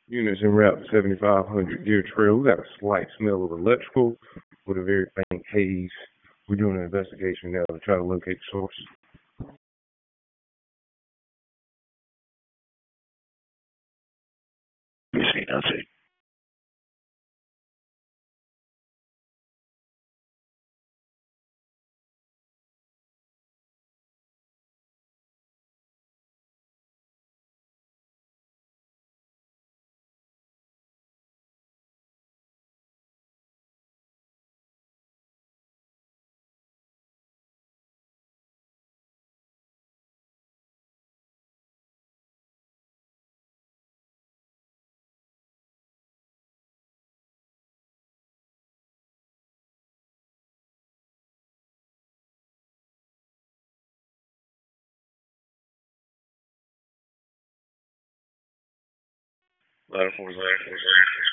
Units en route to 7500 Deer Trail. We got a slight smell of electrical with a very faint haze. We're doing an investigation now to try to locate the source. You see nothing. Ladder 4 is ladder 4 is ladder 4.